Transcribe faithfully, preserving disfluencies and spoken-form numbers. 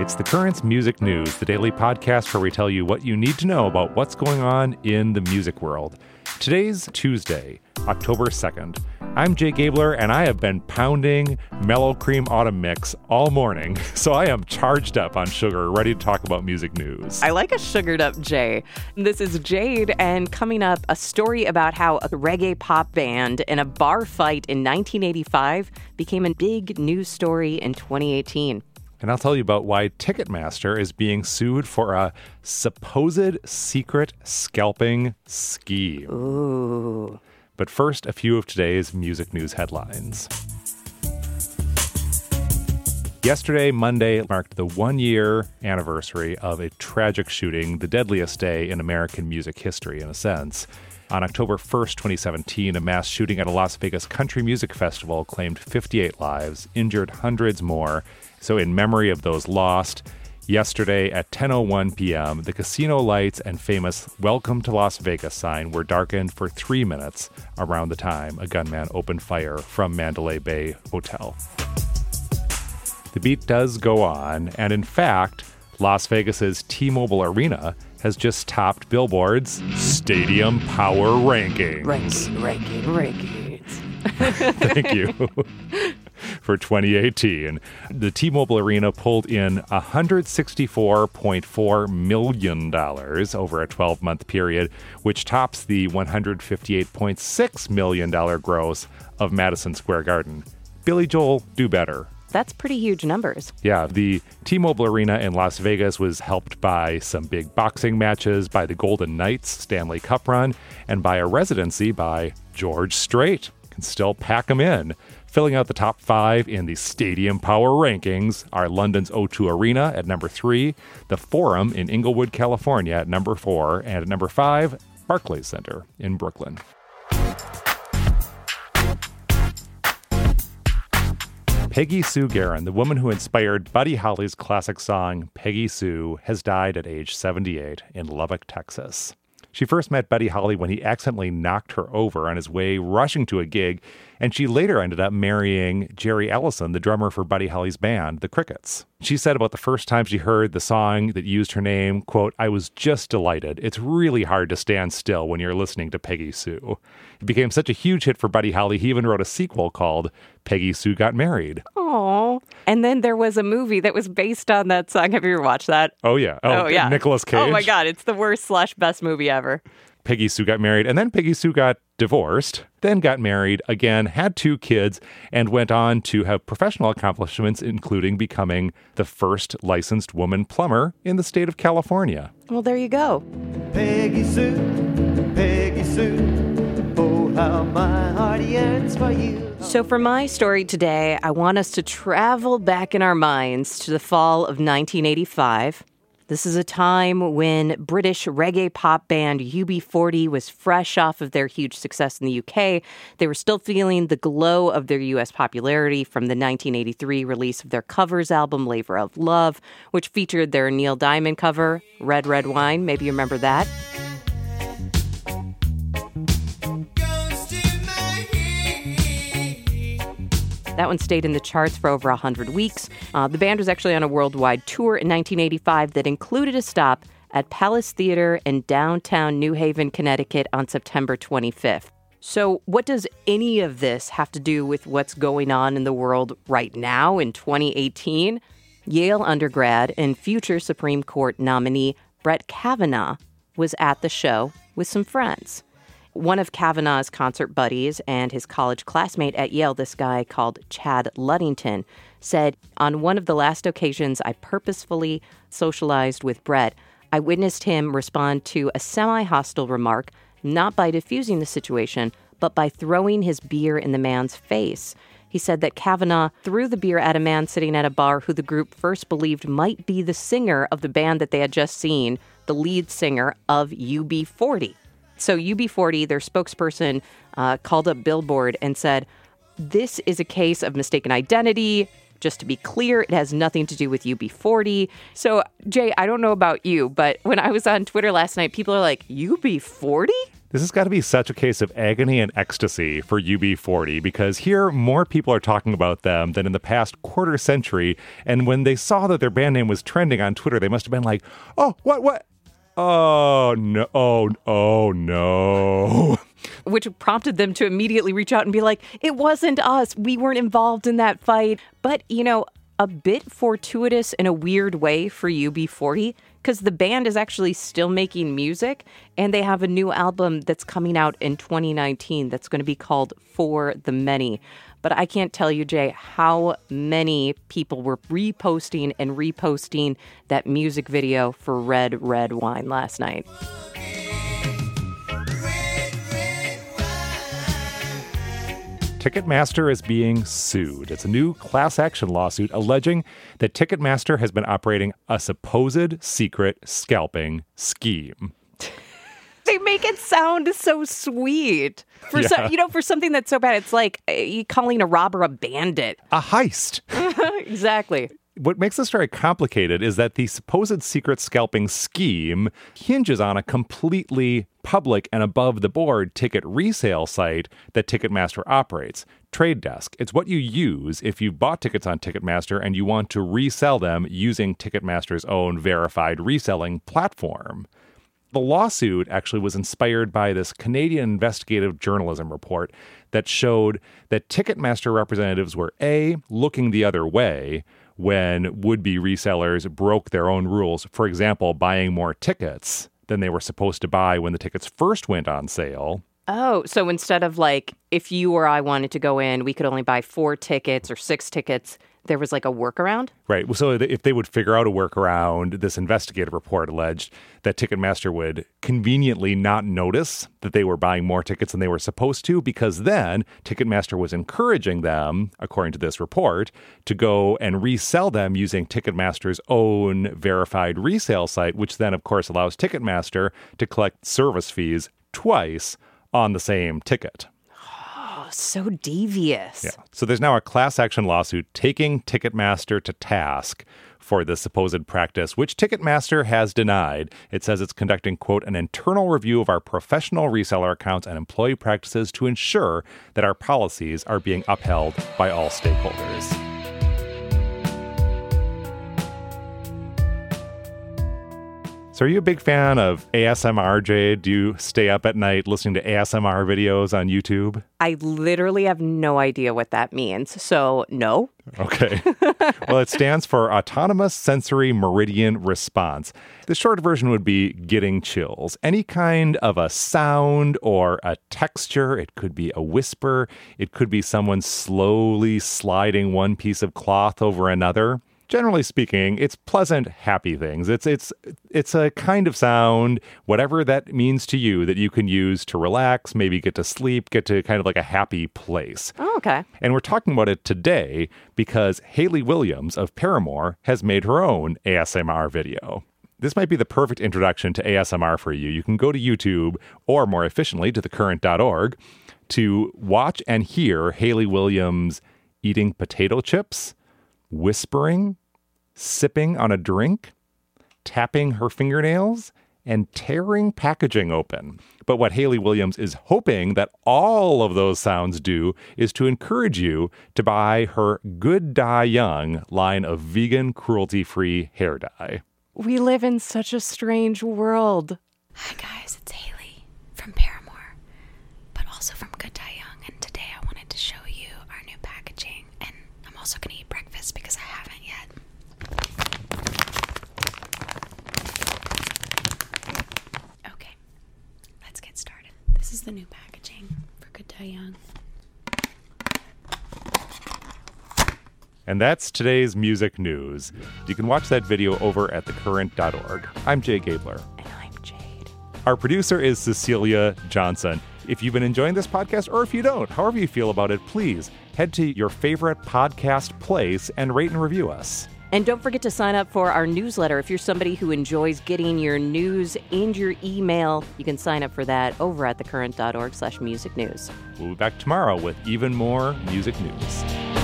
It's The Currents Music News, the daily podcast where we tell you what you need to know about what's going on in the music world. Today's Tuesday, October second. I'm Jay Gabler, and I have been pounding Mellow Cream Autumn Mix all morning, so I am charged up on sugar, ready to talk about music news. I like a sugared up Jay. This is Jade, and coming up, a story about how a reggae pop band in a bar fight in nineteen eighty-five became a big news story in twenty eighteen. And I'll tell you about why Ticketmaster is being sued for a supposed secret scalping scheme. Ooh. But first, a few of today's music news headlines. Yesterday, Monday, marked the one-year anniversary of a tragic shooting, the deadliest day in American music history, in a sense. On October first, twenty seventeen, a mass shooting at a Las Vegas country music festival claimed fifty-eight lives, injured hundreds more. So in memory of those lost, yesterday at ten oh one p.m., the casino lights and famous Welcome to Las Vegas sign were darkened for three minutes around the time a gunman opened fire from Mandalay Bay Hotel. The beat does go on, and in fact, Las Vegas's T-Mobile Arena has just topped Billboard's Stadium Power Rankings. Ranking, ranking, rankings. Thank you. For twenty eighteen, the T-Mobile Arena pulled in one hundred sixty-four point four million dollars over a twelve-month period, which tops the one hundred fifty-eight point six million dollars gross of Madison Square Garden. Billy Joel, do better. That's pretty huge numbers. Yeah, the T-Mobile Arena in Las Vegas was helped by some big boxing matches, by the Golden Knights Stanley Cup run, and by a residency by George Strait. Can still pack them in. Filling out the top five in the Stadium Power Rankings are London's O two Arena at number three, the Forum in Inglewood, California at number four, and at number five, Barclays Center in Brooklyn. Peggy Sue Gerron, the woman who inspired Buddy Holly's classic song, Peggy Sue, has died at age seventy-eight in Lubbock, Texas. She first met Buddy Holly when he accidentally knocked her over on his way rushing to a gig, and she later ended up marrying Jerry Ellison, the drummer for Buddy Holly's band, The Crickets. She said about the first time she heard the song that used her name, quote, "I was just delighted. It's really hard to stand still when you're listening to Peggy Sue." It became such a huge hit for Buddy Holly, he even wrote a sequel called Peggy Sue Got Married. Aww. And then there was a movie that was based on that song. Have you ever watched that? Oh, yeah. Oh, oh yeah. Nicolas Cage. Oh, my God. It's the worst slash best movie ever. Peggy Sue got married, and then Peggy Sue got divorced, then got married again, had two kids, and went on to have professional accomplishments, including becoming the first licensed woman plumber in the state of California. Well, there you go. Peggy Sue, Peggy Sue, oh, how my heart yearns for you. So for my story today, I want us to travel back in our minds to the fall of nineteen eighty-five. This is a time when British reggae pop band U B forty was fresh off of their huge success in the U K. They were still feeling the glow of their U S popularity from the nineteen eighty-three release of their covers album, Labor of Love, which featured their Neil Diamond cover, Red Red Wine. Maybe you remember that. That one stayed in the charts for over one hundred weeks. Uh, the band was actually on a worldwide tour in nineteen eighty-five that included a stop at Palace Theater in downtown New Haven, Connecticut on September twenty-fifth. So what does any of this have to do with what's going on in the world right now in twenty eighteen? Yale undergrad and future Supreme Court nominee Brett Kavanaugh was at the show with some friends. One of Kavanaugh's concert buddies and his college classmate at Yale, this guy called Chad Luddington, said, "On one of the last occasions I purposefully socialized with Brett, I witnessed him respond to a semi-hostile remark, not by diffusing the situation, but by throwing his beer in the man's face." He said that Kavanaugh threw the beer at a man sitting at a bar who the group first believed might be the singer of the band that they had just seen, the lead singer of U B forty. So U B forty, their spokesperson, uh, called up Billboard and said, "This is a case of mistaken identity. Just to be clear, it has nothing to do with U B forty. So, Jay, I don't know about you, but when I was on Twitter last night, people are like, U B forty? This has got to be such a case of agony and ecstasy for U B forty, because here more people are talking about them than in the past quarter century. And when they saw that their band name was trending on Twitter, they must have been like, oh, what, what? Oh, no, oh, oh, no. Which prompted them to immediately reach out and be like, it wasn't us. We weren't involved in that fight. But, you know, a bit fortuitous in a weird way for U B forty, because the band is actually still making music, and they have a new album that's coming out in twenty nineteen that's going to be called For the Many. But I can't tell you, Jay, how many people were reposting and reposting that music video for Red, Red Wine last night. Ticketmaster is being sued. It's a new class action lawsuit alleging that Ticketmaster has been operating a supposed secret scalping scheme. They make it sound so sweet. For yeah. so, you know, for something that's so bad, it's like uh, calling a robber a bandit. A heist. Exactly. What makes this very complicated is that the supposed secret scalping scheme hinges on a completely public and above-the-board ticket resale site that Ticketmaster operates, Trade Desk. It's what you use if you've bought tickets on Ticketmaster and you want to resell them using Ticketmaster's own verified reselling platform. The lawsuit actually was inspired by this Canadian investigative journalism report that showed that Ticketmaster representatives were A, looking the other way when would-be resellers broke their own rules, for example, buying more tickets than they were supposed to buy when the tickets first went on sale. Oh, so instead of like, if you or I wanted to go in, we could only buy four tickets or six tickets, there was like a workaround? Right. So if they would figure out a workaround, this investigative report alleged that Ticketmaster would conveniently not notice that they were buying more tickets than they were supposed to, because then Ticketmaster was encouraging them, according to this report, to go and resell them using Ticketmaster's own verified resale site, which then, of course, allows Ticketmaster to collect service fees twice on the same ticket. So devious. Yeah. So there's now a class action lawsuit taking Ticketmaster to task for this supposed practice, which Ticketmaster has denied. It says it's conducting, quote, an internal review of our professional reseller accounts and employee practices to ensure that our policies are being upheld by all stakeholders. So are you a big fan of A S M R, Jay? Do you stay up at night listening to A S M R videos on YouTube? I literally have no idea what that means. So, no. Okay. Well, it stands for Autonomous Sensory Meridian Response. The short version would be getting chills. Any kind of a sound or a texture. It could be a whisper. It could be someone slowly sliding one piece of cloth over another. Generally speaking, it's pleasant, happy things. It's it's it's a kind of sound, whatever that means to you, that you can use to relax, maybe get to sleep, get to kind of like a happy place. Oh, okay. And we're talking about it today because Hayley Williams of Paramore has made her own A S M R video. This might be the perfect introduction to A S M R for you. You can go to YouTube, or more efficiently to the current dot org, to watch and hear Hayley Williams eating potato chips, whispering, sipping on a drink, tapping her fingernails, and tearing packaging open. But what Hayley Williams is hoping that all of those sounds do is to encourage you to buy her Good Dye Young line of vegan, cruelty-free hair dye. We live in such a strange world. Hi guys, it's Hayley from Paramore, but also from Good Dye Young, and today I wanted to show you our new packaging, and I'm also going to eat breakfast because I haven't yet. Okay, let's get started. This is the new packaging for Good Dye Young. And that's today's music news. You can watch that video over at the current dot org. I'm Jay Gabler. And I'm Jade. Our producer is Cecilia Johnson. If you've been enjoying this podcast, or if you don't, however you feel about it, please head to your favorite podcast place and rate and review us. And don't forget to sign up for our newsletter. If you're somebody who enjoys getting your news in your email, you can sign up for that over at the current dot org slash music news. We'll be back tomorrow with even more music news.